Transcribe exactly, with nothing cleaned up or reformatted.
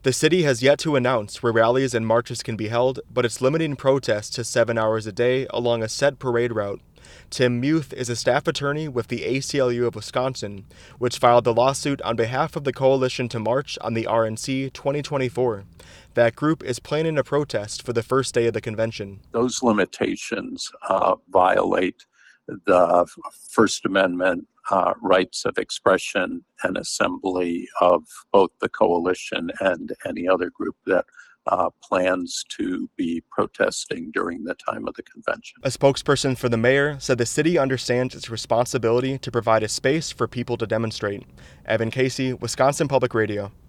The city has yet to announce where rallies and marches can be held, but it's limiting protests to seven hours a day along a set parade route. Tim Muth is a staff attorney with the A C L U of Wisconsin, which filed the lawsuit on behalf of the coalition to march on the R N C twenty twenty-four. That group is planning a protest for the first day of the convention. Those limitations uh, violate the First Amendment uh, rights of expression and assembly of both the coalition and any other group that uh, plans to be protesting during the time of the convention. A spokesperson for the mayor said the city understands its responsibility to provide a space for people to demonstrate. Evan Casey, Wisconsin Public Radio.